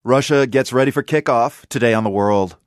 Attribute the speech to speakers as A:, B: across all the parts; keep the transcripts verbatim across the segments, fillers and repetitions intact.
A: Russia gets ready for kickoff today on The World.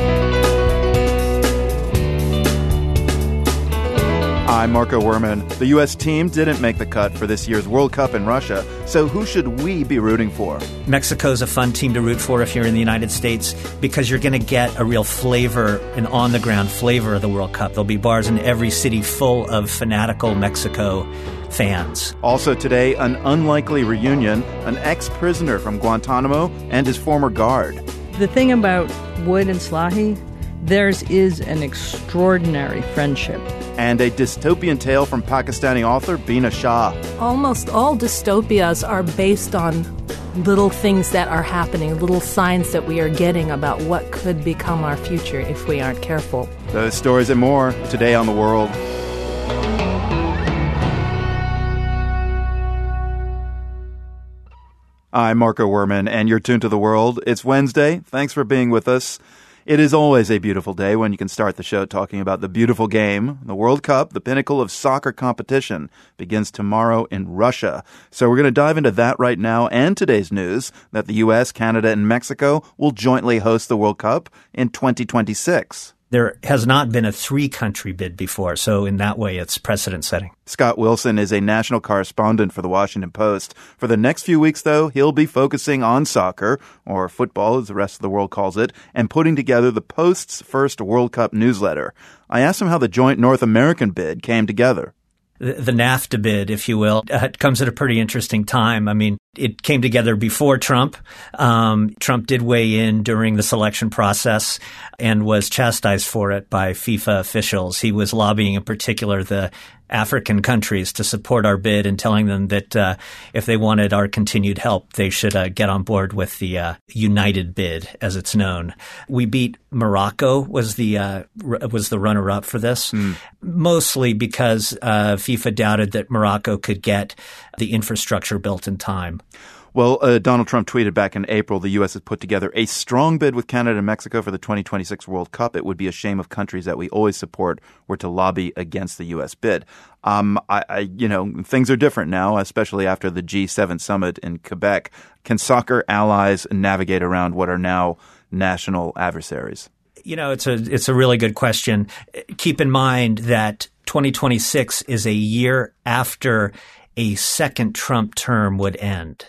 A: I'm Marco Werman. The U S team didn't make the cut for this year's World Cup in Russia, so who should we be rooting for?
B: Mexico's a fun team to root for if you're in the United States because you're going to get a real flavor, an on-the-ground flavor of the World Cup. There'll be bars in every city full of fanatical Mexico fans.
A: Also today, an unlikely reunion, an ex-prisoner from Guantanamo and his former guard.
C: The thing about Wood and Slahi, theirs is an extraordinary friendship.
A: And a dystopian tale from Pakistani author Bina Shah.
D: Almost all dystopias are based on little things that are happening, little signs that we are getting about what could become our future if we aren't careful.
A: Those stories and more today on The World. I'm Marco Werman, and you're tuned to The World. It's Wednesday. Thanks for being with us. It is always a beautiful day when you can start the show talking about the beautiful game. The World Cup, the pinnacle of soccer competition, begins tomorrow in Russia. So we're going to dive into that right now and today's news that the U S, Canada, and Mexico will jointly host the World Cup in twenty twenty-six.
B: There has not been a three-country bid before, so in that way it's precedent-setting.
A: Scott Wilson is a national correspondent for The Washington Post. For the next few weeks, though, he'll be focusing on soccer, or football as the rest of the world calls it, and putting together the Post's first World Cup newsletter. I asked him how the joint North American bid came together.
B: The NAFTA bid, if you will, uh, it comes at a pretty interesting time. I mean, it came together before Trump. Um, Trump did weigh in during the selection process and was chastised for it by FIFA officials. He was lobbying in particular the African countries to support our bid and telling them that uh, if they wanted our continued help, they should uh, get on board with the uh, United bid, as it's known. We beat Morocco was the uh, r- was the runner-up for this, mm. mostly because uh, FIFA doubted that Morocco could get the infrastructure built in time.
A: Well, uh, Donald Trump tweeted back in April, the U S has put together a strong bid with Canada and Mexico for the twenty twenty-six World Cup. It would be a shame if countries that we always support were to lobby against the U S bid. Um, I, I, you know, things are different now, especially after the G seven summit in Quebec. Can soccer allies navigate around what are now national adversaries?
B: You know, it's a it's a really good question. Keep in mind that twenty twenty-six is a year after a second Trump term would end.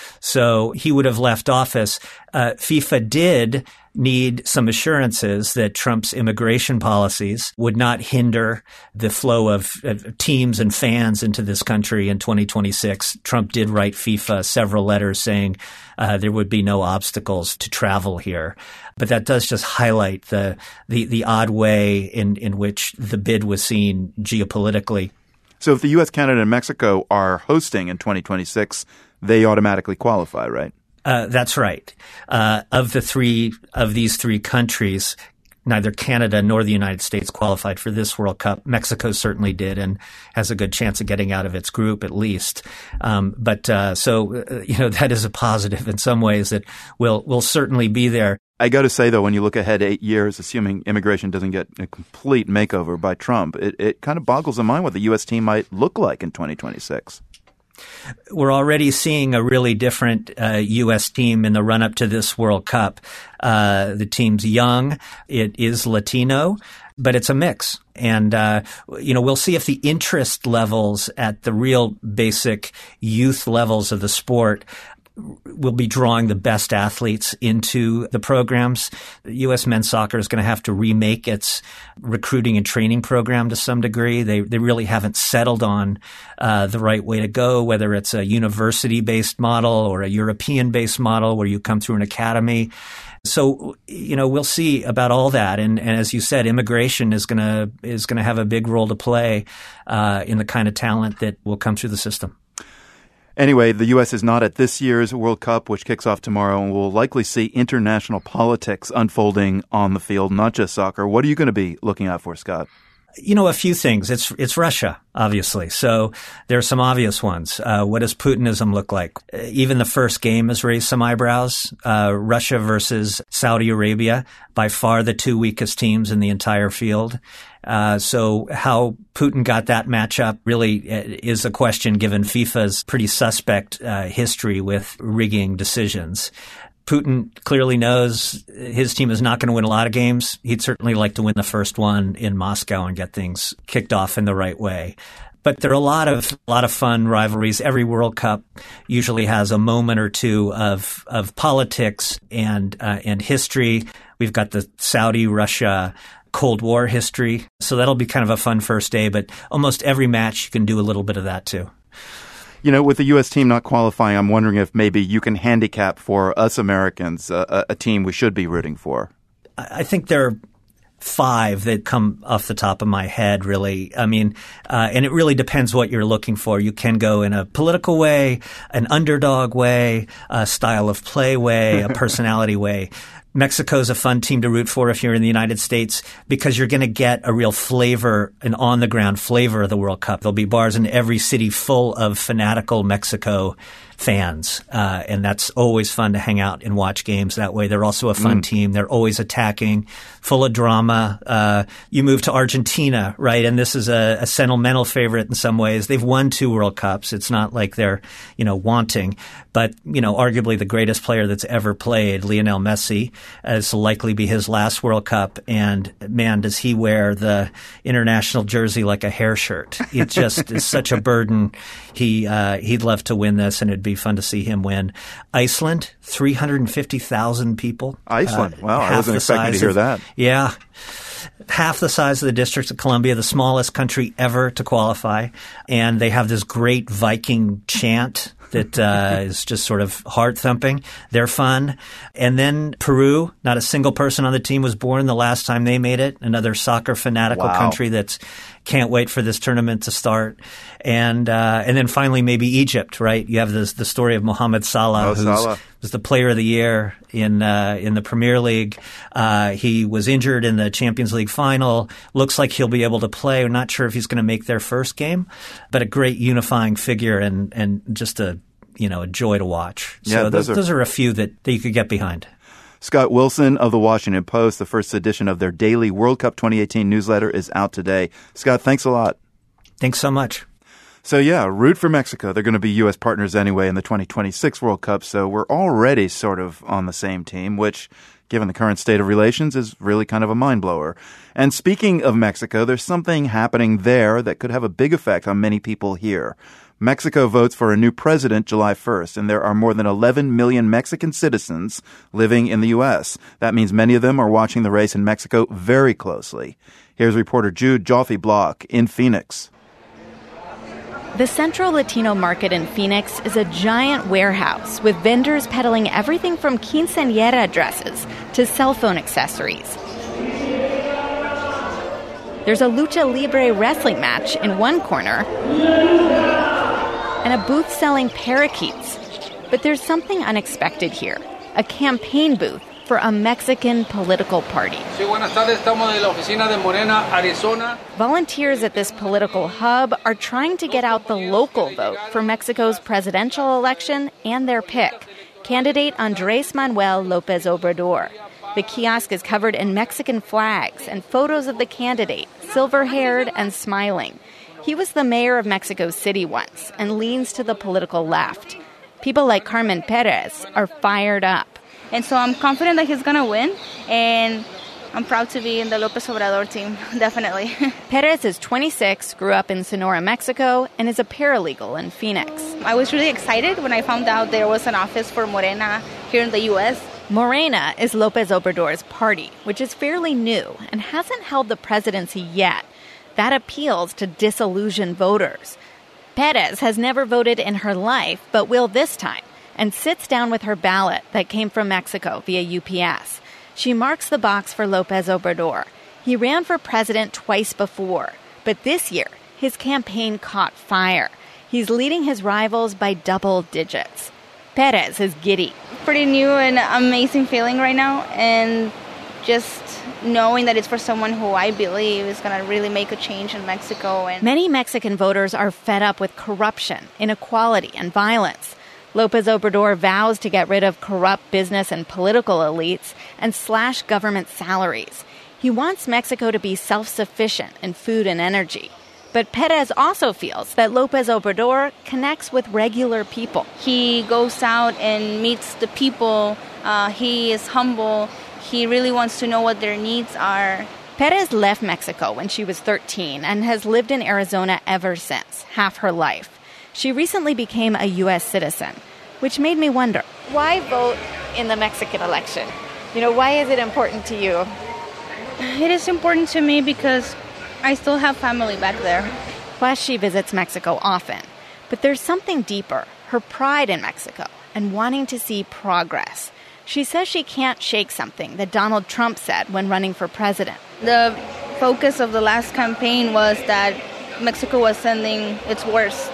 B: So he would have left office. Uh, FIFA did need some assurances that Trump's immigration policies would not hinder the flow of, of teams and fans into this country in twenty twenty-six. Trump did write FIFA several letters saying uh, there would be no obstacles to travel here. But that does just highlight the the, the odd way in, in which the bid was seen geopolitically.
A: So if the U S, Canada, and Mexico are hosting in twenty twenty-six, they automatically qualify, right?
B: Uh, that's right. Uh, of the three of these three countries, neither Canada nor the United States qualified for this World Cup. Mexico certainly did and has a good chance of getting out of its group at least. Um, but uh, so, uh, you know, that is a positive in some ways that we'll, we'll certainly be there.
A: I got to say, though, when you look ahead eight years, assuming immigration doesn't get a complete makeover by Trump, it, it kind of boggles the mind what the U S team might look like in twenty twenty-six.
B: We're already seeing a really different uh, U S team in the run-up to this World Cup. Uh, the team's young. It is Latino, but it's a mix. And, uh, you know, we'll see if the interest levels at the real basic youth levels of the sport will be drawing the best athletes into the programs. U S men's soccer is going to have to remake its recruiting and training program to some degree. They they really haven't settled on uh, the right way to go, whether it's a university-based model or a European-based model where you come through an academy. So, you know, we'll see about all that. And, and as you said, immigration is going to is going to have a big role to play uh, in the kind of talent that will come through the system.
A: Anyway, the U S is not at this year's World Cup, which kicks off tomorrow, and we'll likely see international politics unfolding on the field, not just soccer. What are you going to be looking out for, Scott?
B: You know, a few things. It's it's Russia, obviously. So there are some obvious ones. Uh, what does Putinism look like? Even the first game has raised some eyebrows. Uh, Russia versus Saudi Arabia, by far the two weakest teams in the entire field. Uh, so how Putin got that matchup really is a question given FIFA's pretty suspect uh, history with rigging decisions. Putin clearly knows his team is not going to win a lot of games. He'd certainly like to win the first one in Moscow and get things kicked off in the right way. But there are a lot of a lot of fun rivalries. Every World Cup usually has a moment or two of of politics and uh, and history. We've got the Saudi-Russia Cold War history, so that'll be kind of a fun first day. But almost every match you can do a little bit of that too.
A: You know, with the U S team not qualifying, I'm wondering if maybe you can handicap for us Americans uh, a, a team we should be rooting for.
B: I think there are five that come off the top of my head, really. I mean, uh, and it really depends what you're looking for. You can go in a political way, an underdog way, a style of play way, a personality way. Mexico's a fun team to root for if you're in the United States because you're going to get a real flavor, an on-the-ground flavor of the World Cup. There'll be bars in every city full of fanatical Mexico fans, uh, and that's always fun to hang out and watch games that way. They're also a fun mm. team. They're always attacking, full of drama. Uh, you move to Argentina, right? And this is a, a sentimental favorite in some ways. They've won two World Cups. It's not like they're, you know, wanting, but, you know, arguably the greatest player that's ever played, Lionel Messi, as will likely be his last World Cup. And man, does he wear the international jersey like a hair shirt. It just is such a burden. He, uh, he'd love to win this, and it'd be fun to see him win. Iceland, three hundred fifty thousand people.
A: Iceland.
B: Uh,
A: wow. I wasn't expecting to hear
B: of,
A: that.
B: Yeah. Half the size of the District of Columbia, the smallest country ever to qualify. And they have this great Viking chant that uh, is just sort of heart-thumping. They're fun. And then Peru, not a single person on the team was born the last time they made it. Another soccer fanatical
A: wow.
B: country that's can't wait for this tournament to start. And uh, and then finally maybe Egypt, right? You have this, the story of Mohamed Salah,
A: oh,
B: who
A: Salah.
B: was the player of the year in uh, in the Premier League. Uh, he was injured in the Champions League final. Looks like he'll be able to play. We're not sure if he's going to make their first game, but a great unifying figure and, and just a you know a joy to watch.
A: Yeah,
B: so
A: those,
B: those,
A: are,
B: those are a few that, that you could get behind.
A: Scott Wilson of The Washington Post, the first edition of their daily World Cup twenty eighteen newsletter is out today. Scott, thanks a lot.
B: Thanks so much.
A: So yeah, root for Mexico. They're going to be U S partners anyway in the twenty twenty-six World Cup, so we're already sort of on the same team, which, given the current state of relations, is really kind of a mind-blower. And speaking of Mexico, there's something happening there that could have a big effect on many people here. Mexico votes for a new president July first, and there are more than eleven million Mexican citizens living in the U S. That means many of them are watching the race in Mexico very closely. Here's reporter Jude Joffe-Block in Phoenix.
E: The Central Latino Market in Phoenix is a giant warehouse with vendors peddling everything from quinceañera dresses to cell phone accessories. There's a lucha libre wrestling match in one corner and a booth selling parakeets. But there's something unexpected here, a campaign booth for a Mexican political party. Volunteers at this political hub are trying to get out the local vote for Mexico's presidential election and their pick, candidate Andrés Manuel López Obrador. The kiosk is covered in Mexican flags and photos of the candidate, silver-haired and smiling. He was the mayor of Mexico City once and leans to the political left. People like Carmen Perez are fired up.
F: And so I'm confident that he's going to win, and I'm proud to be in the López Obrador team, definitely.
E: Perez is twenty-six, grew up in Sonora, Mexico, and is a paralegal in Phoenix.
F: I was really excited when I found out there was an office for Morena here in the U S.
E: Morena is López Obrador's party, which is fairly new and hasn't held the presidency yet. That appeals to disillusioned voters. Perez has never voted in her life, but will this time, and sits down with her ballot that came from Mexico via U P S. She marks the box for López Obrador. He ran for president twice before, but this year, his campaign caught fire. He's leading his rivals by double digits. Perez is giddy.
F: Pretty new and amazing feeling right now, and just knowing that it's for someone who I believe is going to really make a change in Mexico. And
E: many Mexican voters are fed up with corruption, inequality, and violence. López Obrador vows to get rid of corrupt business and political elites and slash government salaries. He wants Mexico to be self-sufficient in food and energy. But Perez also feels that López Obrador connects with regular people.
F: He goes out and meets the people. Uh, he is humble. He really wants to know what their needs are.
E: Perez left Mexico when she was thirteen and has lived in Arizona ever since, half her life. She recently became a U S citizen, which made me wonder, why vote in the Mexican election? You know, why is it important to you?
F: It is important to me because I still have family back there.
E: Plus, she visits Mexico often. But there's something deeper, her pride in Mexico and wanting to see progress. She says she can't shake something that Donald Trump said when running for president.
F: The focus of the last campaign was that Mexico was sending its worst.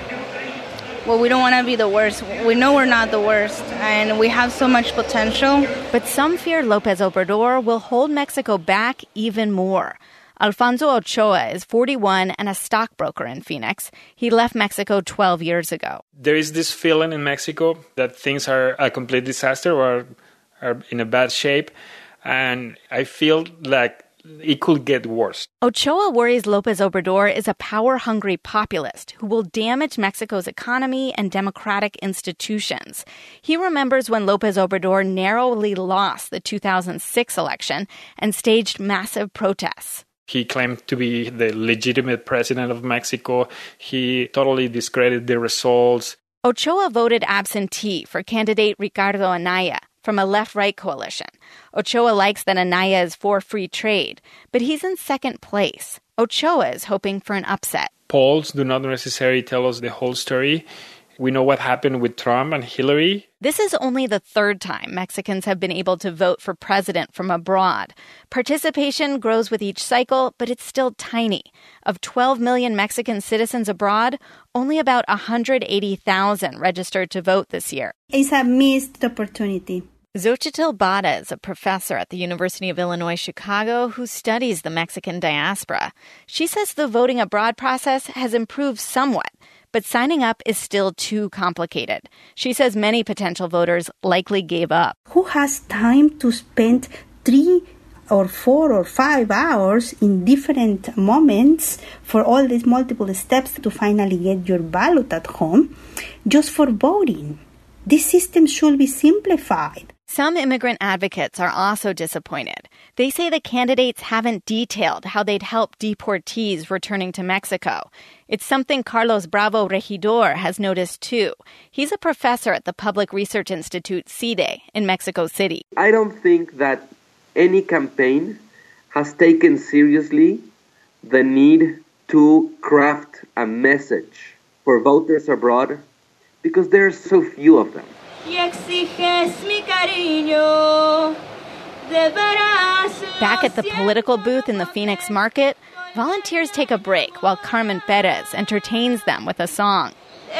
F: Well, we don't want to be the worst. We know we're not the worst, and we have so much potential.
E: But some fear López Obrador will hold Mexico back even more. Alfonso Ochoa is forty-one and a stockbroker in Phoenix. He left Mexico twelve years ago.
G: There is this feeling in Mexico that things are a complete disaster or are in a bad shape, and I feel like it could get worse.
E: Ochoa worries López Obrador is a power-hungry populist who will damage Mexico's economy and democratic institutions. He remembers when López Obrador narrowly lost the two thousand six election and staged massive protests.
G: He claimed to be the legitimate president of Mexico. He totally discredited the results.
E: Ochoa voted absentee for candidate Ricardo Anaya from a left-right coalition. Ochoa likes that Anaya is for free trade, but he's in second place. Ochoa is hoping for an upset.
G: Polls do not necessarily tell us the whole story. We know what happened with Trump and Hillary.
E: This is only the third time Mexicans have been able to vote for president from abroad. Participation grows with each cycle, but it's still tiny. Of twelve million Mexican citizens abroad, only about one hundred eighty thousand registered to vote this year.
H: It's a missed opportunity.
E: Xochitl Bada is a professor at the University of Illinois Chicago who studies the Mexican diaspora. She says the voting abroad process has improved somewhat, but signing up is still too complicated. She says many potential voters likely gave up.
H: Who has time to spend three or four or five hours in different moments for all these multiple steps to finally get your ballot at home just for voting? This system should be simplified.
E: Some immigrant advocates are also disappointed. They say the candidates haven't detailed how they'd help deportees returning to Mexico. It's something Carlos Bravo Regidor has noticed too. He's a professor at the Public Research Institute, C I D E, in Mexico City.
I: I don't think that any campaign has taken seriously the need to craft a message for voters abroad because there are so few of them.
E: Back at the political booth in the Phoenix market, volunteers take a break while Carmen Perez entertains them with a song.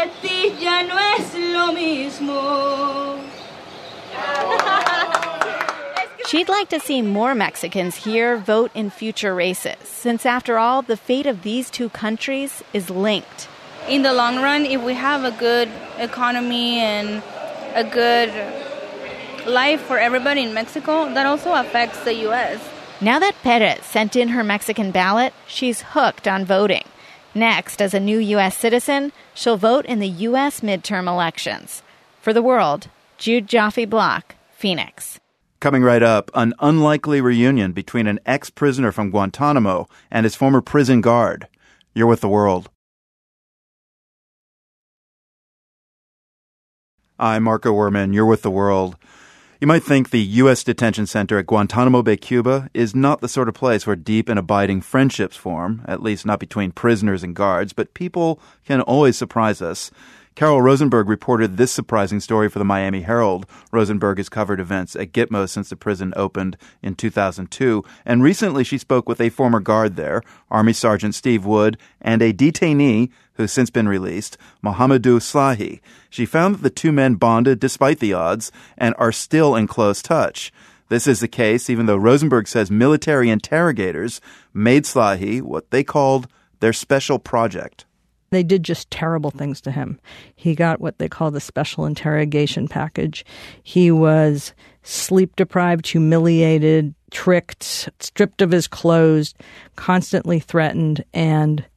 E: She'd like to see more Mexicans here vote in future races, since after all, the fate of these two countries is linked.
F: In the long run, if we have a good economy and a good life for everybody in Mexico, that also affects the U S.
E: Now that Perez sent in her Mexican ballot, she's hooked on voting. Next, as a new U S citizen, she'll vote in the U S midterm elections. For The World, Jude Joffe-Block, Phoenix.
A: Coming right up, an unlikely reunion between an ex-prisoner from Guantanamo and his former prison guard. You're with The World. I'm Marco Werman. You're with The World. You might think the U S detention center at Guantanamo Bay, Cuba, is not the sort of place where deep and abiding friendships form, at least not between prisoners and guards, but people can always surprise us. Carol Rosenberg reported this surprising story for the Miami Herald. Rosenberg has covered events at Gitmo since the prison opened in two thousand two, and recently she spoke with a former guard there, Army Sergeant Steve Wood, and a detainee who's since been released, Mohamedou Slahi. She found that the two men bonded despite the odds and are still in close touch. This is the case even though Rosenberg says military interrogators made Slahi what they called their special project.
C: They did just terrible things to him. He got what they call the special interrogation package. He was sleep-deprived, humiliated, tricked, stripped of his clothes, constantly threatened, and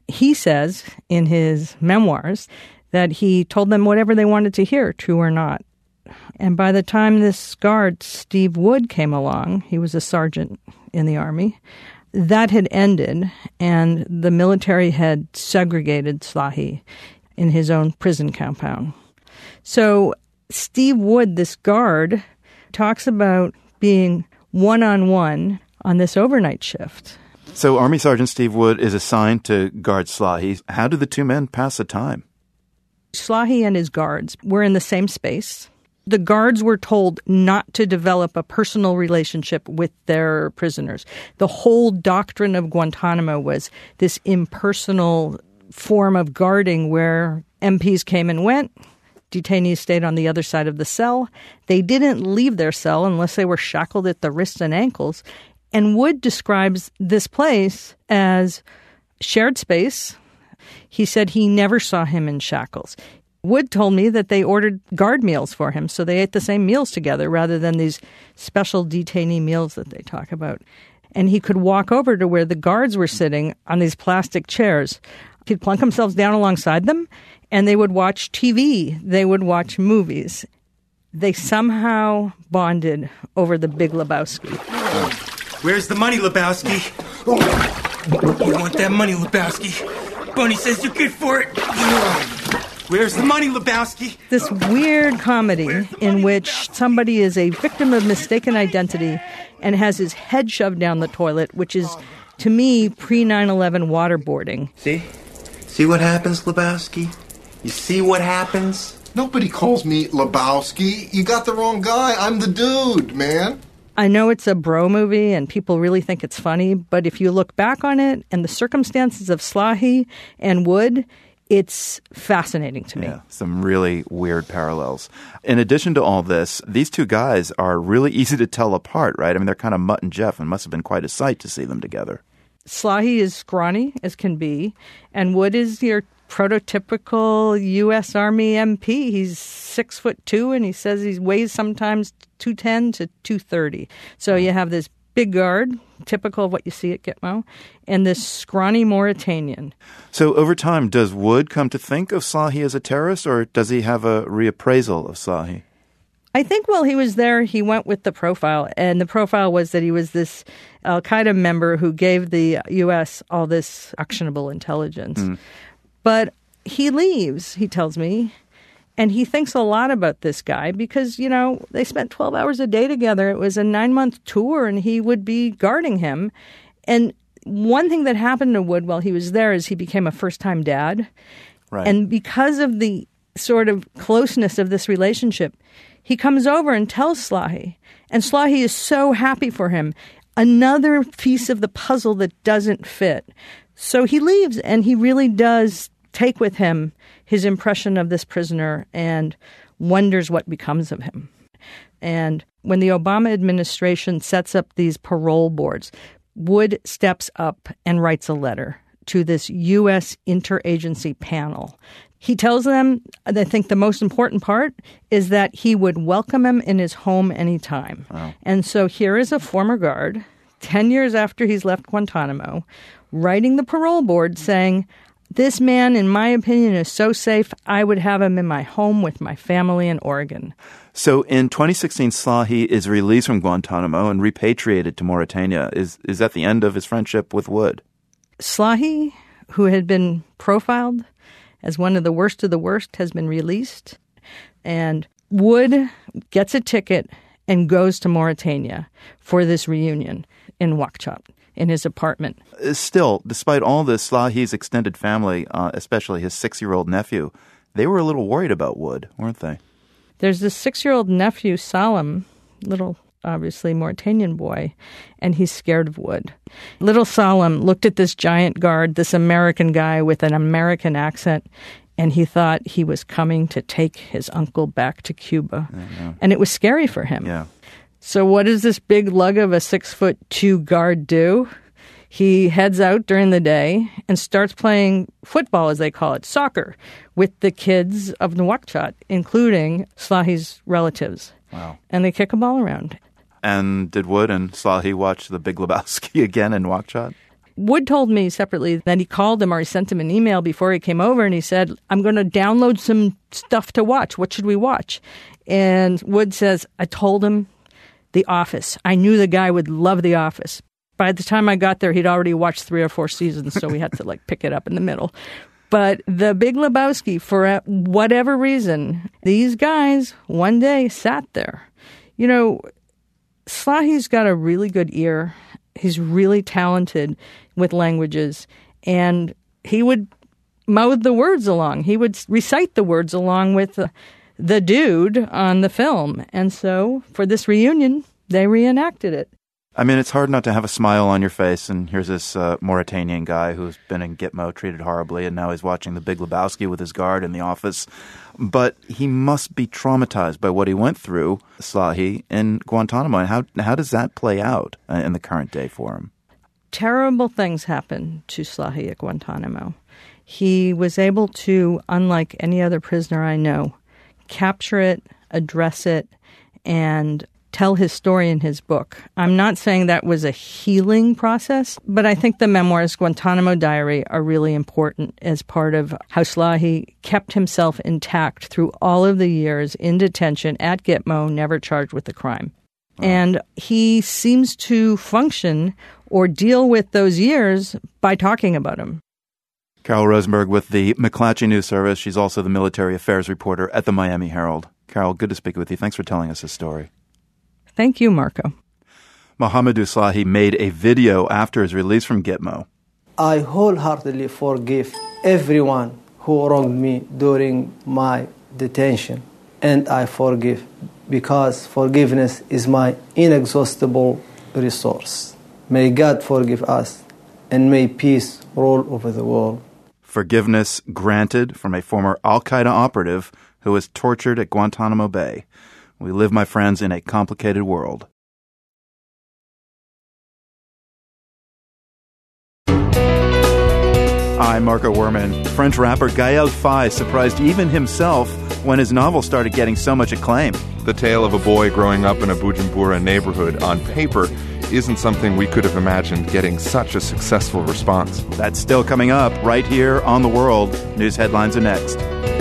C: He says in his memoirs that he told them whatever they wanted to hear, true or not. And by the time this guard, Steve Wood, came along, he was a sergeant in the Army, that had ended, and the military had segregated Slahi in his own prison compound. So Steve Wood, this guard, talks about being one-on-one on this overnight shift.
A: So Army Sergeant Steve Wood is assigned to guard Slahi. How do the two men pass the time?
C: Slahi and his guards were in the same space. The guards were told not to develop a personal relationship with their prisoners. The whole doctrine of Guantanamo was this impersonal form of guarding where M Ps came and went, detainees stayed on the other side of the cell. They didn't leave their cell unless they were shackled at the wrists and ankles. And Wood describes this place as shared space. He said he never saw him in shackles. Wood told me that they ordered guard meals for him, so they ate the same meals together rather than these special detainee meals that they talk about. And he could walk over to where the guards were sitting on these plastic chairs. He'd plunk themselves down alongside them, and they would watch T V. They would watch movies. They somehow bonded over The Big Lebowski.
J: Where's the money, Lebowski? You want that money, Lebowski? Boney says you're good for it. Where's the money, Lebowski?
C: This weird comedy in which somebody is a victim of mistaken identity and has his head shoved down the toilet, which is, to me, pre nine eleven waterboarding.
J: See? See what happens, Lebowski? You see what happens?
K: Nobody calls me Lebowski. You got the wrong guy. I'm the dude, man.
C: I know it's a bro movie and people really think it's funny, but if you look back on it and the circumstances of Slahi and Wood, it's fascinating to me.
A: Yeah, some really weird parallels. In addition to all this, these two guys are really easy to tell apart, right? I mean, they're kind of Mutt and Jeff, and must have been quite a sight to see them together.
C: Slahi is scrawny as can be, and Wood is your prototypical U S Army M P. He's six foot two, and he says he weighs sometimes two ten to two thirty. So you have this big guard, typical of what you see at Gitmo, and this scrawny Mauritanian.
A: So over time, does Wood come to think of Slahi as a terrorist, or does he have a reappraisal of Slahi?
C: I think while he was there, he went with the profile, and the profile was that he was this al-Qaeda member who gave the U S all this actionable intelligence. Mm. But he leaves, he tells me, and he thinks a lot about this guy because, you know, they spent twelve hours a day together. It was a nine-month tour, and he would be guarding him. And one thing that happened to Wood while he was there is he became a first-time dad.
A: Right.
C: And because of the sort of closeness of this relationship, he comes over and tells Slahi. And Slahi is so happy for him. Another piece of the puzzle that doesn't fit. So he leaves, and he really does take with him his impression of this prisoner and wonders what becomes of him. And when the Obama administration sets up these parole boards, Wood steps up and writes a letter to this U S interagency panel. He tells them, I think the most important part is that he would welcome him in his home anytime. Wow. And so here is a former guard, ten years after he's left Guantanamo, writing the parole board saying, this man, in my opinion, is so safe, I would have him in my home with my family in Oregon.
A: So in twenty sixteen, Slahi is released from Guantanamo and repatriated to Mauritania. Is is that the end of his friendship with Wood?
C: Slahi, who had been profiled as one of the worst of the worst, has been released. And Wood gets a ticket and goes to Mauritania for this reunion in Nouakchott, in his apartment.
A: Still, despite all this, Slahi's extended family, uh, especially his six-year-old nephew, they were a little worried about Wood, weren't they?
C: There's this six-year-old nephew, Salam, little, obviously, Mauritanian boy, and he's scared of Wood. Little Salam looked at this giant guard, this American guy with an American accent, and he thought he was coming to take his uncle back to Cuba. Yeah. And it was scary for him.
A: Yeah.
C: So what does this big lug of a six-foot-two guard do? He heads out during the day and starts playing football, as they call it, soccer, with the kids of Nouakchott, including Slahi's relatives.
A: Wow.
C: And they kick a ball around.
A: And did Wood and Slahi watch The Big Lebowski again in Nouakchott?
C: Wood told me separately that he called him or he sent him an email before he came over and he said, I'm going to download some stuff to watch. What should we watch? And Wood says, I told him The Office. I knew the guy would love The Office. By the time I got there, he'd already watched three or four seasons, so we had to like pick it up in the middle. But The Big Lebowski, for whatever reason, these guys one day sat there. You know, Slahi's got a really good ear. He's really talented with languages, and he would mouth the words along. He would recite the words along with the, the dude on the film. And so for this reunion, they reenacted it.
A: I mean, it's hard not to have a smile on your face, and here's this uh, Mauritanian guy who's been in Gitmo, treated horribly, and now he's watching The Big Lebowski with his guard in The Office. But he must be traumatized by what he went through, Slahi, in Guantanamo. And how, how does that play out in the current day for him?
C: Terrible things happened to Slahi at Guantanamo. He was able to, unlike any other prisoner I know, capture it, address it, and tell his story in his book. I'm not saying that was a healing process, but I think the memoirs, Guantanamo Diary, are really important as part of how Slahi kept himself intact through all of the years in detention at Gitmo, never charged with a crime. Oh. And he seems to function or deal with those years by talking about them.
A: Carol Rosenberg with the McClatchy News Service. She's also the military affairs reporter at the Miami Herald. Carol, good to speak with you. Thanks for telling us this story.
C: Thank you, Marco.
A: Mohamedou Slahi made a video after his release from Gitmo.
L: I wholeheartedly forgive everyone who wronged me during my detention. And I forgive because forgiveness is my inexhaustible resource. May God forgive us and may peace rule over the world.
A: Forgiveness granted from a former al-Qaeda operative who was tortured at Guantanamo Bay. We live, my friends, in a complicated world. I'm Marco Werman. French rapper Gaël Faye surprised even himself when his novel started getting so much acclaim.
M: The tale of a boy growing up in a Bujumbura neighborhood on paper isn't something we could have imagined getting such a successful response.
A: That's still coming up right here on The World. News headlines are next.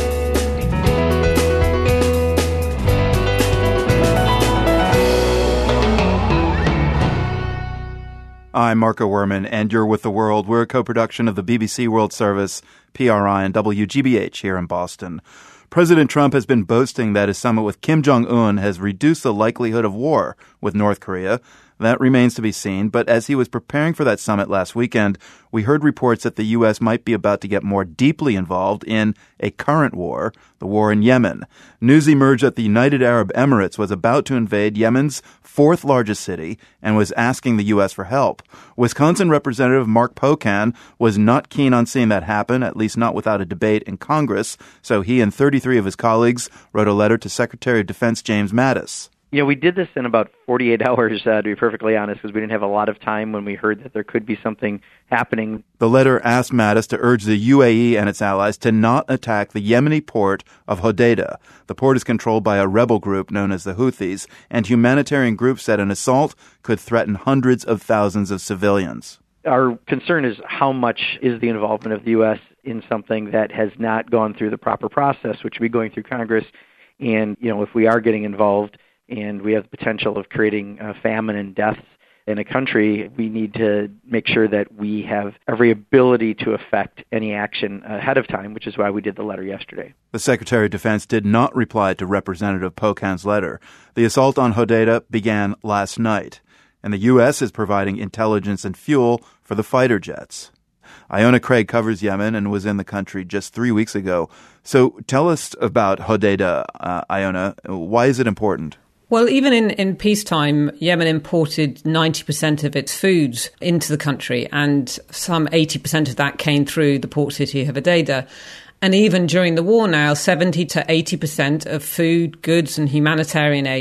A: I'm Marco Werman, and you're with The World. We're a co-production of the B B C World Service, P R I, and W G B H here in Boston. President Trump has been boasting that his summit with Kim Jong-un has reduced the likelihood of war with North Korea. That remains to be seen, but as he was preparing for that summit last weekend, we heard reports that the U S might be about to get more deeply involved in a current war, the war in Yemen. News emerged that the United Arab Emirates was about to invade Yemen's fourth largest city and was asking the U S for help. Wisconsin Representative Mark Pocan was not keen on seeing that happen, at least not without a debate in Congress, so he and thirty-three of his colleagues wrote a letter to Secretary of Defense James Mattis.
N: You know, we did this in about forty-eight hours, uh, to be perfectly honest, because we didn't have a lot of time when we heard that there could be something happening.
A: The letter asked Mattis to urge the U A E and its allies to not attack the Yemeni port of Hodeidah. The port is controlled by a rebel group known as the Houthis, and humanitarian groups said an assault could threaten hundreds of thousands of civilians.
N: Our concern is how much is the involvement of the U S in something that has not gone through the proper process, which would be going through Congress. And, you know, if we are getting involved, and we have the potential of creating uh, famine and deaths in a country, we need to make sure that we have every ability to affect any action ahead of time, which is why we did the letter yesterday.
A: The Secretary of Defense did not reply to Representative Pocan's letter. The assault on Hodeidah began last night, and the U S is providing intelligence and fuel for the fighter jets. Iona Craig covers Yemen and was in the country just three weeks ago. So tell us about Hodeidah, uh, Iona. Why is it important?
O: Well, even in, in peacetime, Yemen imported ninety percent of its foods into the country, and some eighty percent of that came through the port city of Hodeidah. And even during the war now, seventy to eighty percent of food, goods and humanitarian aid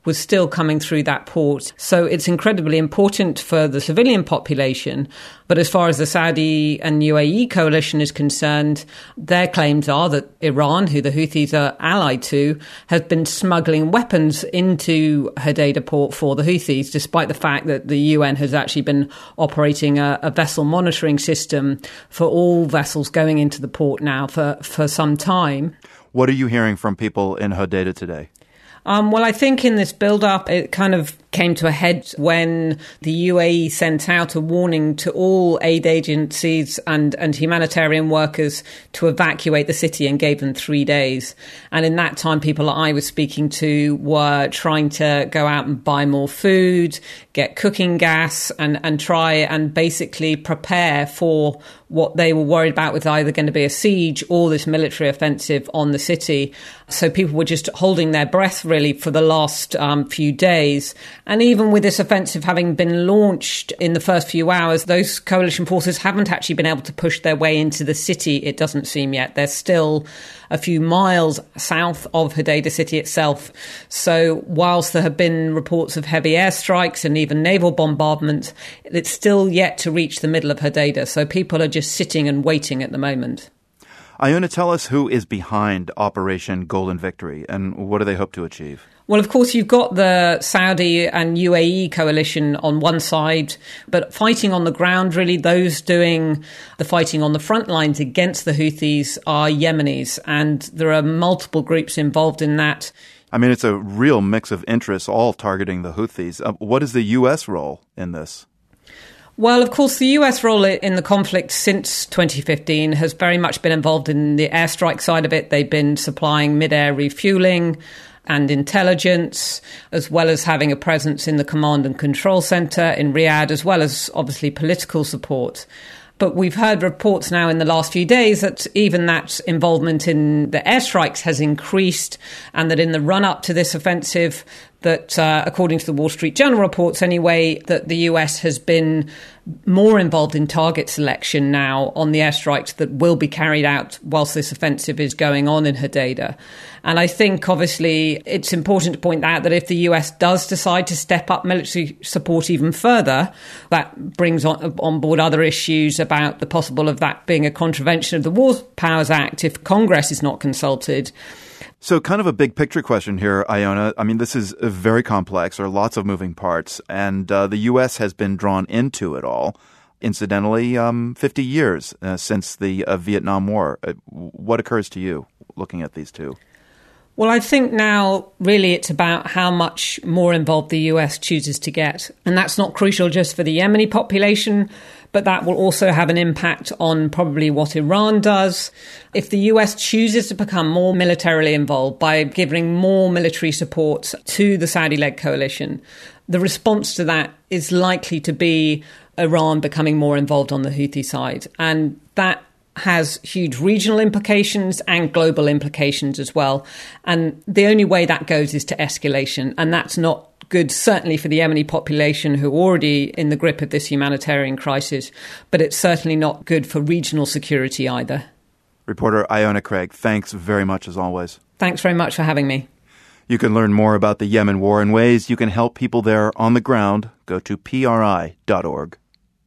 O: was still coming through that port. So it's incredibly important for the civilian population. But as far as the Saudi and U A E coalition is concerned, their claims are that Iran, who the Houthis are allied to, has been smuggling weapons into Hodeidah port for the Houthis, despite the fact that the U N has actually been operating a, a vessel monitoring system for all vessels going into the port now for, for some time.
A: What are you hearing from people in Hodeidah today?
O: Um, well, I think in this build-up, it kind of came to a head when the U A E sent out a warning to all aid agencies and, and humanitarian workers to evacuate the city and gave them three days. And in that time, people that I was speaking to were trying to go out and buy more food, get cooking gas, and, and try and basically prepare for what they were worried about was either going to be a siege or this military offensive on the city. So people were just holding their breath, really, for the last um, few days. And even with this offensive having been launched in the first few hours, those coalition forces haven't actually been able to push their way into the city, it doesn't seem yet. They're still a few miles south of Hodeidah city itself. So whilst there have been reports of heavy airstrikes and even naval bombardment, it's still yet to reach the middle of Hodeidah. So people are just sitting and waiting at the moment.
A: Iona, tell us who is behind Operation Golden Victory and what do they hope to achieve?
O: Well, of course, you've got the Saudi and U A E coalition on one side, but fighting on the ground, really, those doing the fighting on the front lines against the Houthis are Yemenis, and there are multiple groups involved in that.
A: I mean, it's a real mix of interests, all targeting the Houthis. Uh, what is the U S role in this?
O: Well, of course, the U S role in the conflict since twenty fifteen has very much been involved in the airstrike side of it. They've been supplying mid-air refueling and intelligence, as well as having a presence in the command and control centre in Riyadh, as well as obviously political support. But we've heard reports now in the last few days that even that involvement in the airstrikes has increased, and that in the run-up to this offensive, that uh, according to the Wall Street Journal reports anyway, that the U S has been more involved in target selection now on the airstrikes that will be carried out whilst this offensive is going on in Hodeidah. And I think, obviously, it's important to point out that if the U S does decide to step up military support even further, that brings on, on board other issues about the possible of that being a contravention of the War Powers Act if Congress is not consulted.
A: So kind of a big picture question here, Iona. I mean, this is very complex. There are lots of moving parts, and uh, the U S has been drawn into it all. Incidentally, um, fifty years uh, since the uh, Vietnam War. Uh, what occurs to you looking at these two?
O: Well, I think now really it's about how much more involved the U S chooses to get. And that's not crucial just for the Yemeni population, but that will also have an impact on probably what Iran does. If the U S chooses to become more militarily involved by giving more military support to the Saudi-led coalition, the response to that is likely to be Iran becoming more involved on the Houthi side. And that has huge regional implications and global implications as well. And the only way that goes is to escalation. And that's not good, certainly for the Yemeni population who are already in the grip of this humanitarian crisis. But it's certainly not good for regional security either.
A: Reporter Iona Craig, thanks very much as always.
O: Thanks very much for having me.
A: You can learn more about the Yemen war and ways you can help people there on the ground. Go to P R I dot org.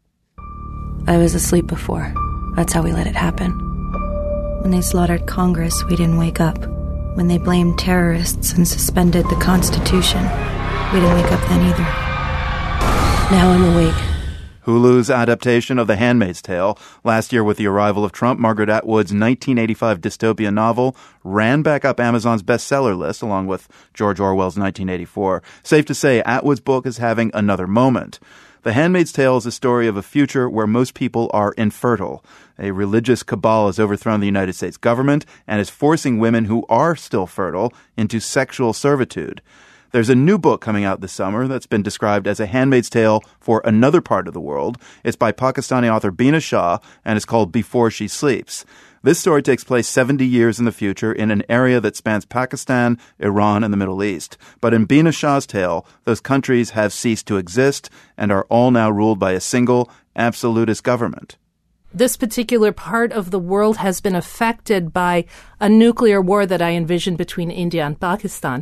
P: I was asleep before. That's how we let it happen. When they slaughtered Congress, we didn't wake up. When they blamed terrorists and suspended the Constitution, we didn't wake up then either. Now I'm awake.
A: Hulu's adaptation of The Handmaid's Tale, last year with the arrival of Trump, Margaret Atwood's nineteen eighty-five dystopian novel ran back up Amazon's bestseller list along with George Orwell's nineteen eighty-four. Safe to say, Atwood's book is having another moment. The Handmaid's Tale is a story of a future where most people are infertile. A religious cabal has overthrown the United States government and is forcing women who are still fertile into sexual servitude. There's a new book coming out this summer that's been described as a Handmaid's Tale for another part of the world. It's by Pakistani author Bina Shah and is called Before She Sleeps. This story takes place seventy years in the future in an area that spans Pakistan, Iran, and the Middle East. But in Bina Shah's tale, those countries have ceased to exist and are all now ruled by a single, absolutist government.
D: This particular part of the world has been affected by a nuclear war that I envisioned between India and Pakistan.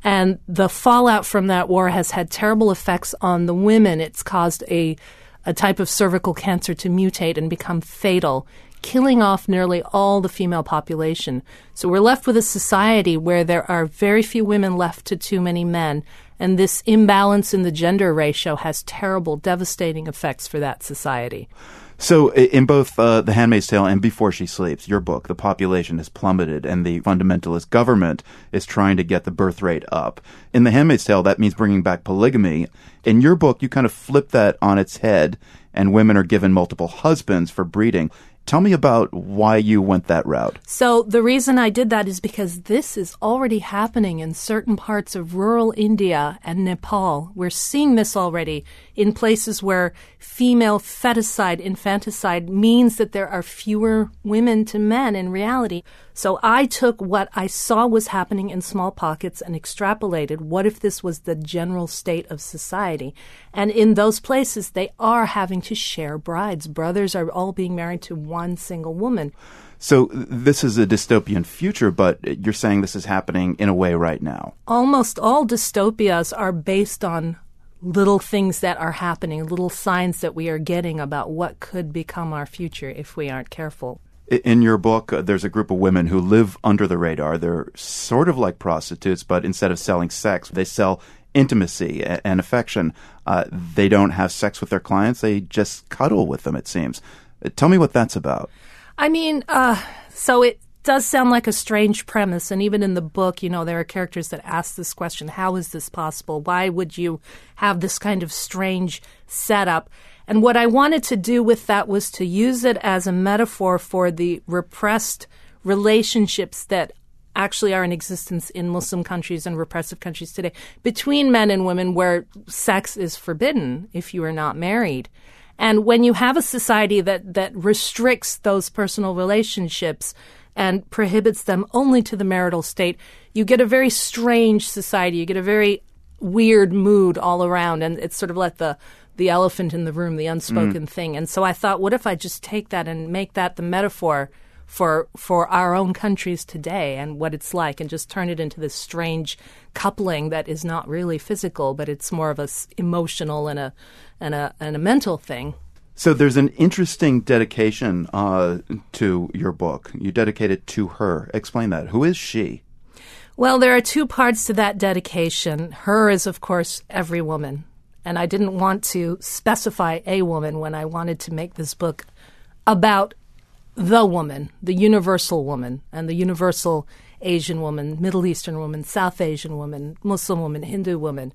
D: And the fallout from that war has had terrible effects on the women. It's caused a, a type of cervical cancer to mutate and become fatal, killing off nearly all the female population. So we're left with a society where there are very few women left to too many men. And this imbalance in the gender ratio has terrible, devastating effects for that society.
A: So in both uh, The Handmaid's Tale and Before She Sleeps, your book, the population has plummeted and the fundamentalist government is trying to get the birth rate up. In The Handmaid's Tale, that means bringing back polygamy. In your book, you kind of flip that on its head and women are given multiple husbands for breeding. Tell me about why you went that route.
D: So the reason I did that is because this is already happening in certain parts of rural India and Nepal. We're seeing this already in places where female feticide, infanticide means that there are fewer women to men in reality. So I took what I saw was happening in small pockets and extrapolated, what if this was the general state of society? And in those places, they are having to share brides. Brothers are all being married to one single woman.
A: So this is a dystopian future, but you're saying this is happening in a way right now.
D: Almost all dystopias are based on little things that are happening, little signs that we are getting about what could become our future if we aren't careful.
A: In your book, uh, there's a group of women who live under the radar. They're sort of like prostitutes, but instead of selling sex, they sell intimacy and, and affection. Uh, they don't have sex with their clients. They just cuddle with them, it seems. Uh, tell me what that's about.
D: I mean, uh, so it does sound like a strange premise. And even in the book, you know, there are characters that ask this question, how is this possible? Why would you have this kind of strange setup? And what I wanted to do with that was to use it as a metaphor for the repressed relationships that actually are in existence in Muslim countries and repressive countries today between men and women where sex is forbidden if you are not married. And when you have a society that, that restricts those personal relationships and prohibits them only to the marital state, you get a very strange society. You get a very weird mood all around. And it's sort of like the the elephant in the room, the unspoken mm. thing. And so I thought, what if I just take that and make that the metaphor for for our own countries today and what it's like, and just turn it into this strange coupling that is not really physical, but it's more of a s- emotional and a and a and a mental thing.
A: So there's an interesting dedication uh, to your book. You dedicate it to her. Explain that. Who is she?
D: Well, there are two parts to that dedication. Her is, of course, every woman. And I didn't want to specify a woman when I wanted to make this book about the woman, the universal woman, and the universal Asian woman, Middle Eastern woman, South Asian woman, Muslim woman, Hindu woman.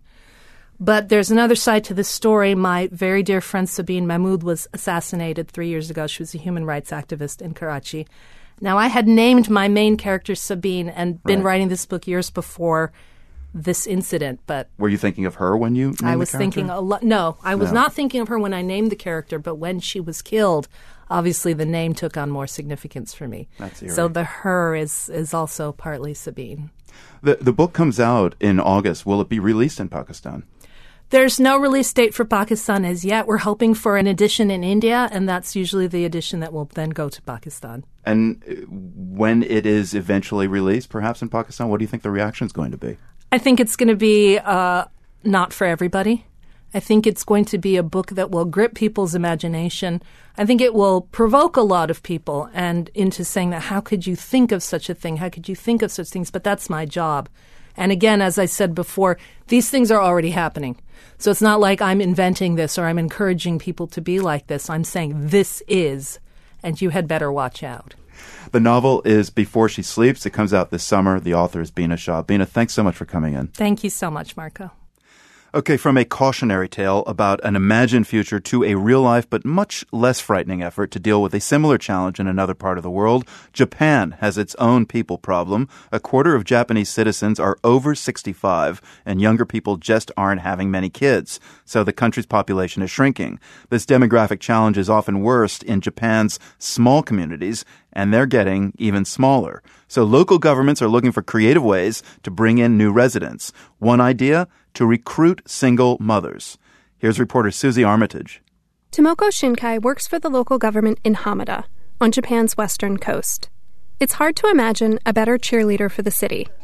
D: But there's another side to this story. My very dear friend Sabine Mahmood was assassinated three years ago. She was a human rights activist in Karachi. Now, I had named my main character Sabine and been
A: Right.
D: writing this book years before this incident, but
A: Were you thinking of her when you named
D: I was
A: the character?
D: thinking a lot. No, I was
A: No.
D: not thinking of her when I named the character, but when she was killed, obviously the name took on more significance for me.
A: That's eerie.
D: So the her is is also partly Sabine.
A: The, the book comes out in August. Will it be released in Pakistan?
D: There's no release date for Pakistan as yet. We're hoping for an edition in India, and that's usually the edition that will then go to Pakistan.
A: And uh, when it is eventually released, perhaps in Pakistan, what do you think the reaction is going to be?
D: I think it's going to be uh, not for everybody. I think it's going to be a book that will grip people's imagination. I think it will provoke a lot of people and into saying that how could you think of such a thing? How could you think of such things? But that's my job. And again, as I said before, these things are already happening. So it's not like I'm inventing this or I'm encouraging people to be like this. I'm saying this is, and you had better watch out.
A: The novel is Before She Sleeps. It comes out this summer. The author is Bina Shah. Bina, thanks so much for coming in.
D: Thank you so much, Marco.
A: Okay, from a cautionary tale about an imagined future to a real-life but much less frightening effort to deal with a similar challenge in another part of the world, Japan has its own people problem. A quarter of Japanese citizens are over sixty-five, and younger people just aren't having many kids. So the country's population is shrinking. This demographic challenge is often worst in Japan's small communities, and they're getting even smaller. So local governments are looking for creative ways to bring in new residents. One idea? To recruit single mothers. Here's reporter Susie Armitage.
Q: Tomoko Shinkai works for the local government in Hamada, on Japan's western coast. It's hard to imagine a better cheerleader for the city.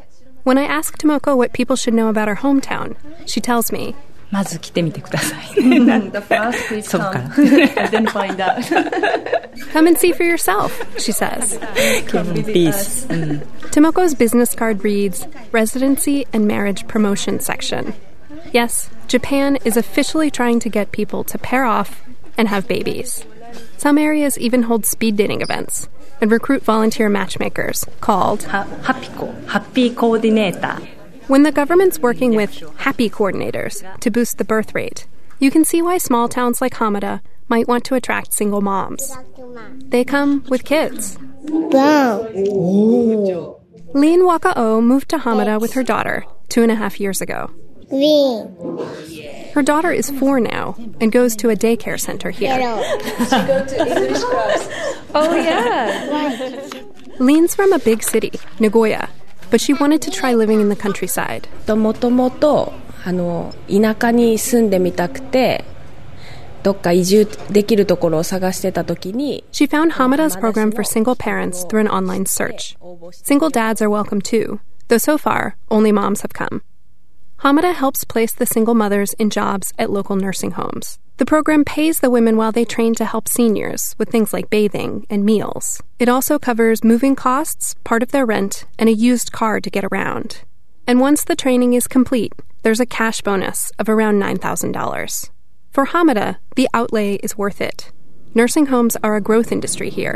Q: When I ask Tomoko what people should know about her hometown, she tells me,
R: まず来てみてください。
F: The first please come. Then find out.
Q: Come and see for yourself, she says.
R: Peace.
Q: Tomoko's business card reads, Residency and Marriage Promotion Section. Yes, Japan is officially trying to get people to pair off and have babies. Some areas even hold speed dating events and recruit volunteer matchmakers called
R: Happiko, Happy Coordinator.
Q: When the government's working with happy coordinators to boost the birth rate, you can see why small towns like Hamada might want to attract single moms. They come with kids. Lin Wakao moved to Hamada with her daughter two and a half years ago. Her daughter is four now and goes to a daycare center here.
F: She go to English class.
Q: Oh, yeah. Lin's from a big city, Nagoya, but she wanted to try living in the countryside.
S: もともとあの田舎に住んでみたくてどっか移住できるところを探してた時に
Q: She found Hamada's program for single parents through an online search. Single dads are welcome too, though so far, only moms have come. Hamada helps place the single mothers in jobs at local nursing homes. The program pays the women while they train to help seniors with things like bathing and meals. It also covers moving costs, part of their rent, and a used car to get around. And once the training is complete, there's a cash bonus of around nine thousand dollars. For Hamada, the outlay is worth it. Nursing homes are a growth industry here.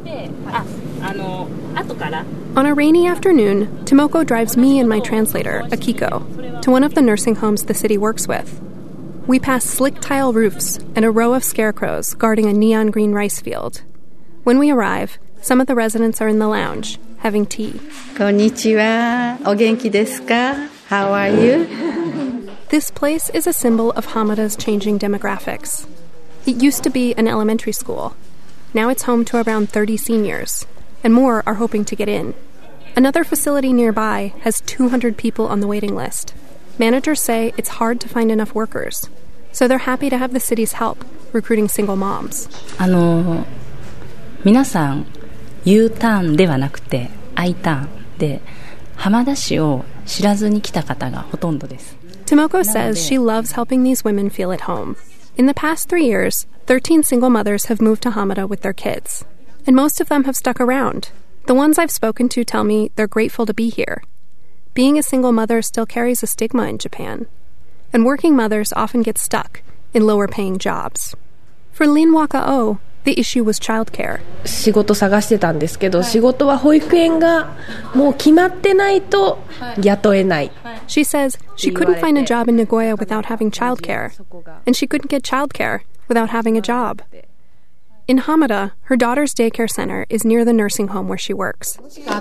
Q: On a rainy afternoon, Tomoko drives me and my translator, Akiko, to one of the nursing homes the city works with. We pass slick tile roofs and a row of scarecrows guarding a neon green rice field. When we arrive, some of the residents are in the lounge, having tea.
T: Konnichiwa. O genki desu ka? How are you?
Q: This place is a symbol of Hamada's changing demographics. It used to be an elementary school. Now it's home to around thirty seniors, and more are hoping to get in. Another facility nearby has two hundred people on the waiting list. Managers say it's hard to find enough workers, so they're happy to have the city's help recruiting single moms.
R: あの皆さん U ターンではなくて I ターンで浜田市を知らずに来た方がほとんどです。
Q: Tomoko says she loves helping these women feel at home. In the past three years, thirteen single mothers have moved to Hamada with their kids, and most of them have stuck around. The ones I've spoken to tell me they're grateful to be here. Being a single mother still carries a stigma in Japan, and working mothers often get stuck in lower-paying jobs. For Lin Wakao, the issue was childcare.
S: 仕事探してたんですけど、仕事は保育園がもう決まってないと雇えない。
Q: She says she couldn't find a job in Nagoya without having childcare, and she couldn't get childcare without having a job. In Hamada, her daughter's daycare center is near the nursing home where she works.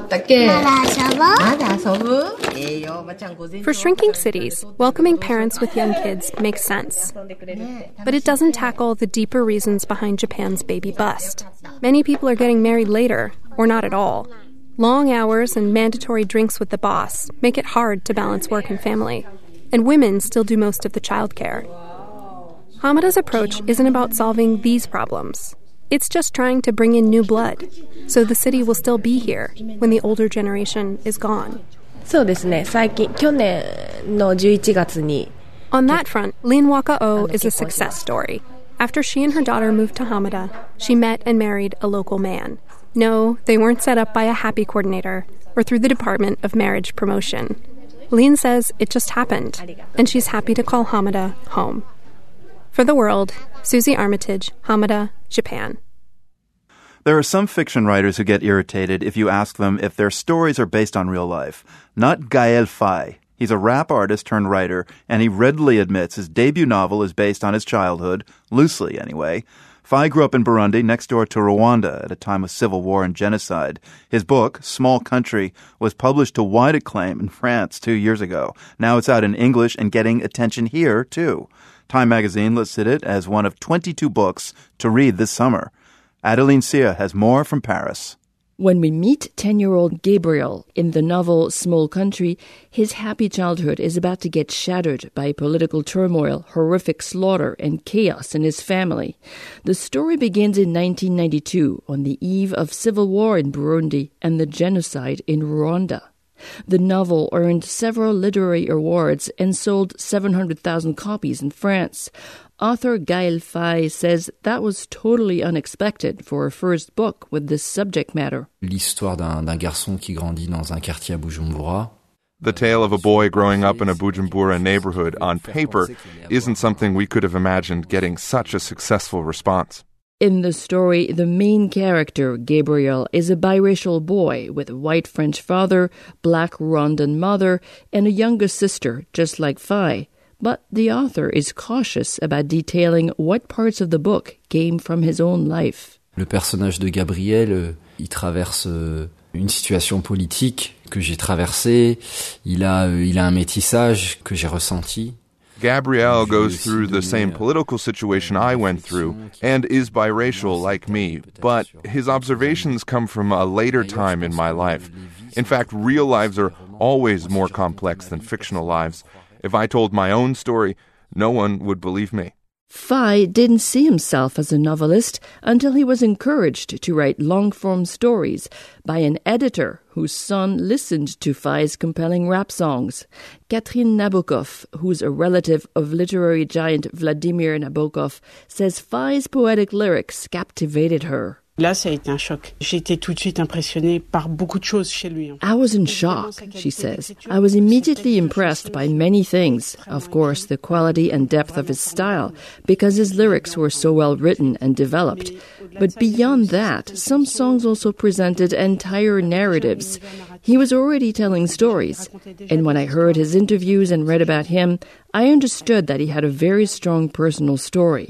Q: For shrinking cities, welcoming parents with young kids makes sense. But it doesn't tackle the deeper reasons behind Japan's baby bust. Many people are getting married later, or not at all. Long hours and mandatory drinks with the boss make it hard to balance work and family, and women still do most of the childcare. Hamada's approach isn't about solving these problems. It's just trying to bring in new blood, so the city will still be here when the older generation is gone.
S: そうですね。最近去年のじゅういちがつに
Q: On that front, Lin Wakao is a success story. After she and her daughter moved to Hamada, she met and married a local man. No, they weren't set up by a happy coordinator or through the Department of Marriage Promotion. Lin says it just happened, and she's happy to call Hamada home. For The World, Susie Armitage, Hamada, Japan.
A: There are some fiction writers who get irritated if you ask them if their stories are based on real life. Not Gael Faye. He's a rap artist turned writer, and he readily admits his debut novel is based on his childhood, loosely anyway. Faye grew up in Burundi, next door to Rwanda, at a time of civil war and genocide. His book, Small Country, was published to wide acclaim in France two years ago. Now it's out in English and getting attention here, too. Time magazine listed it as one of twenty-two books to read this summer. Adeline Sia has more from Paris.
U: When we meet ten-year-old Gabriel in the novel Small Country, his happy childhood is about to get shattered by political turmoil, horrific slaughter, and chaos in his family. The story begins in nineteen ninety-two, on the eve of civil war in Burundi and the genocide in Rwanda. The novel earned several literary awards and sold seven hundred thousand copies in France. Author Gaël Faye says that was totally unexpected for a first book with this subject matter.
B: L'histoire d'un, d'un garçon qui grandit dans un quartier à Bujumbura.
M: The tale of a boy growing up in a Bujumbura neighborhood on paper isn't something we could have imagined getting such a successful response.
U: In the story, the main character, Gabriel, is a biracial boy with a white French father, black Rwandan mother, and a younger sister, just like Faye. But the author is cautious about detailing what parts of the book came from his own life.
B: Le personnage de Gabriel, euh, il traverse euh, une situation politique que j'ai traversée. Il a, euh, il a un métissage que j'ai ressenti.
M: Gabriel goes through the same political situation I went through and is biracial like me, but his observations come from a later time in my life. In fact, real lives are always more complex than fictional lives. If I told my own story, no one would believe me.
U: Faye didn't see himself as a novelist until he was encouraged to write long-form stories by an editor whose son listened to Faye's compelling rap songs. Catherine Nabokov, who's a relative of literary giant Vladimir Nabokov, says Faye's poetic lyrics captivated her.
V: Là, ça a été un choc. J'ai été tout de suite impressionnée par beaucoup de choses chez lui.
U: I was in shock, she says. I was immediately impressed by many things. Of course, the quality and depth of his style, because his lyrics were so well written and developed. But beyond that, some songs also presented entire narratives. He was already telling stories. And when I heard his interviews and read about him, I understood that he had a very strong personal story.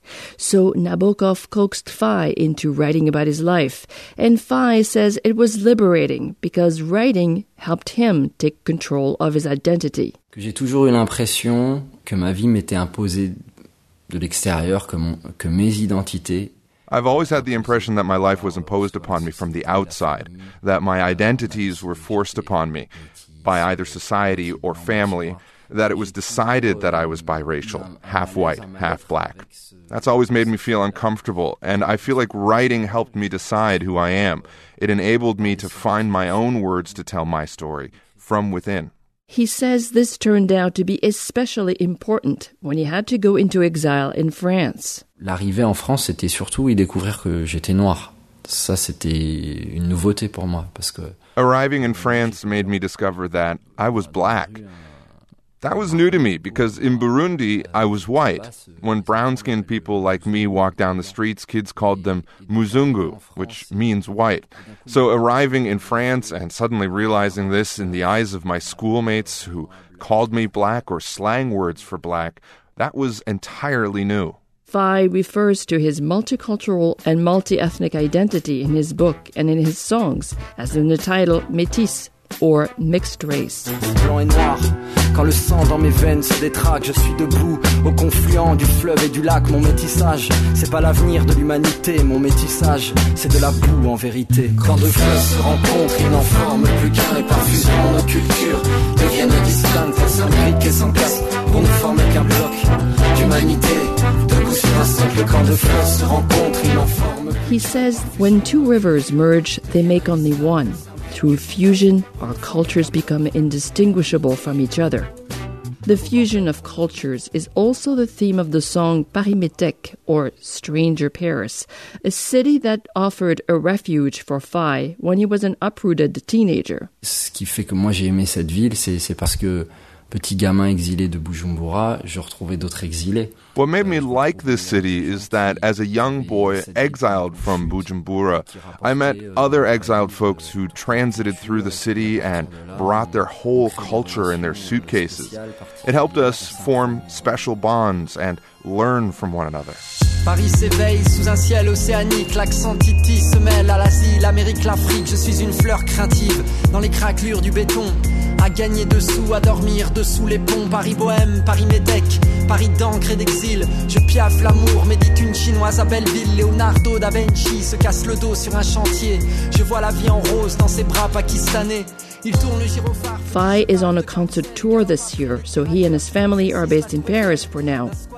U: So Nabokov coaxed Faye into writing about his life, and Faye says it was liberating because writing helped him take control of his identity.
B: J'ai toujours eu l'impression que ma vie m'était imposée de l'extérieur, que, mon, que mes identités.
M: I've always had the impression that my life was imposed upon me from the outside, that my identities were forced upon me by either society or family, that it was decided that I was biracial, half white, half black. That's always made me feel uncomfortable, and I feel like writing helped me decide who I am. It enabled me to find my own words to tell my story from within.
U: He says this turned out to be especially important when he had to go into exile in France.
B: L'arrivée en France, c'était surtout y découvrir que j'étais noir. Ça, c'était une nouveauté pour moi, parce que...
M: Arriving in France made me discover that I was black. That was new to me because in Burundi, I was white. When brown-skinned people like me walked down the streets, kids called them Muzungu, which means white. So arriving in France and suddenly realizing this in the eyes of my schoolmates who called me black or slang words for black, that was entirely new.
U: Faye refers to his multicultural and multi-ethnic identity in his book and in his songs, as in the title Métis, or mixed race.
W: Blanc et noir, quand le sang dans mes veines se détraque, je suis debout au confluent du fleuve et du lac. Mon métissage, c'est pas l'avenir de l'humanité. Mon métissage, c'est de la boue en vérité. Quand deux fleuves se rencontrent, ils n'en forment plus qu'un. Et par fusion, nos cultures deviennent indistinctes. Elles s'imbriquent et s'encassent pour ne former qu'un bloc d'humanité. Debout sur un socle, quand deux fleuves se rencontrent, ils n'en forment plus.
U: He says, when two rivers merge, they make only one. Through fusion, our cultures become indistinguishable from each other. The fusion of cultures is also the theme of the song Paris-Métèque, or Stranger Paris, a city that offered a refuge for Faye when he was an uprooted teenager.
B: Ce qui fait que moi j'ai aimé cette ville, c'est, c'est parce que petit gamin exilé de Bujumbura, je retrouvais d'autres exilés.
M: What made me like this city is that as a young boy exiled from Bujumbura, I met other exiled folks who transited through the city and brought their whole culture in their suitcases. It helped us form special bonds and learn from one another.
W: Paris s'éveille sous un ciel océanique. L'accent Titi se mêle à l'Asie, l'Amérique, l'Afrique. Je suis une fleur craintive dans les craquelures du béton. À gagner dessous, à dormir dessous les ponts. Paris bohème, Paris médèque, Paris d'encre et d'exil. Je piaffe l'amour, médite une chinoise à Belleville. Leonardo da Vinci se casse le dos sur un chantier. Je vois la vie en rose dans ses bras pakistanais. Il tourne le gyrophare.
U: Faye is on a concert tour this year, so he and his family are based in Paris for now.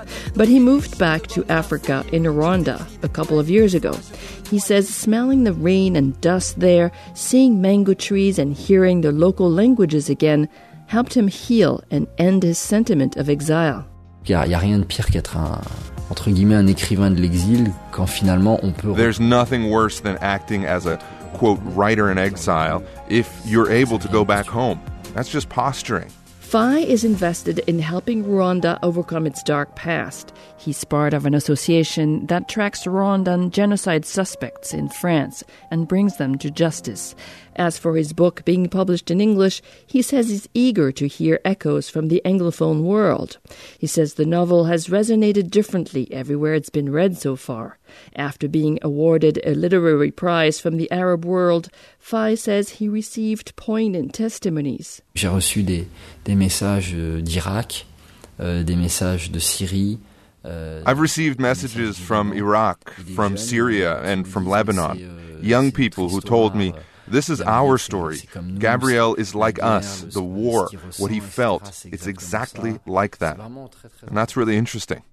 U: But he moved back to Africa in Rwanda a couple of years ago. He says smelling the rain and dust there, seeing mango trees and hearing the local languages again helped him heal and end his sentiment of exile.
B: Il n'y a, a rien de pire qu'être un, entre guillemets, un écrivain de l'exil quand finalement on peut...
M: There's nothing worse than acting as a, quote, writer in exile if you're able to go back home. That's just posturing.
U: Faye is invested in helping Rwanda overcome its dark past. He's part of an association that tracks Rwandan genocide suspects in France and brings them to justice. As for his book being published in English, he says he's eager to hear echoes from the Anglophone world. He says the novel has resonated differently everywhere it's been read so far. After being awarded a literary prize from the Arab world, Faye says he received poignant testimonies.
B: J'ai reçu des, des messages d'Irak, euh, des messages de Syrie. Euh,
M: I've received messages from Iraq, from Syria, and from Lebanon. Young people who told me, this is our story. Gabriel is like us. The war, what he felt, it's exactly like that. And that's really interesting.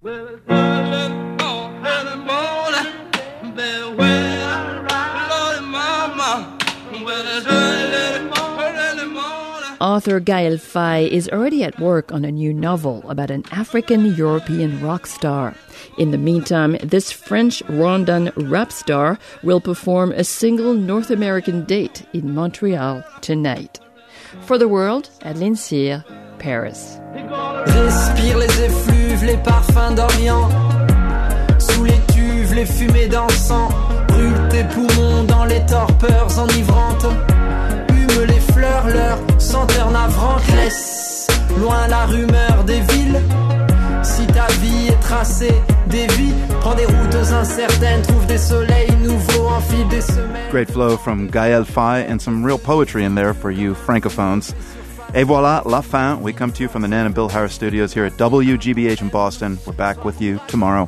U: Author Gaël Faye is already at work on a new novel about an African-European rock star. In the meantime, this French-Rwandan rap star will perform a single North American date in Montreal tonight. For The World, Adeline Cyr, Paris.
W: Respire les effluves, les parfums d'Orient. Sous les tuves, les fumées d'encens. Brûle tes poumons dans les torpeurs enivrantes. Hume les fleurs, leur senteur navrante. Laisse loin la rumeur des villes. Si ta vie est tracée, dévie, prends des routes incertaines, trouve des soleils nouveaux, enfile des semaines.
A: Great flow from Gaël Faye and some real poetry in there for you francophones. Et voilà, la fin. We come to you from the Nan and Bill Harris studios here at W G B H in Boston. We're back with you tomorrow.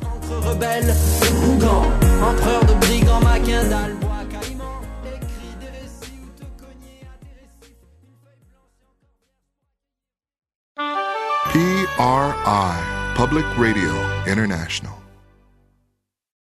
K: P R I, Public Radio International.